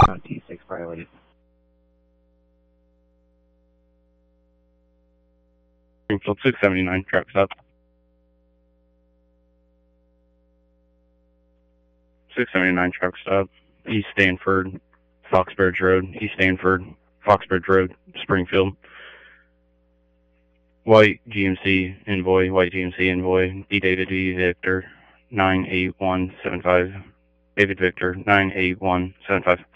T6 violated. Springfield 679, traffic stop. 679, traffic stop. East Stanford, Foxbridge Road. East Stanford, Foxbridge Road, Springfield. White GMC envoy, D David V Victor 98175. David Victor 98175.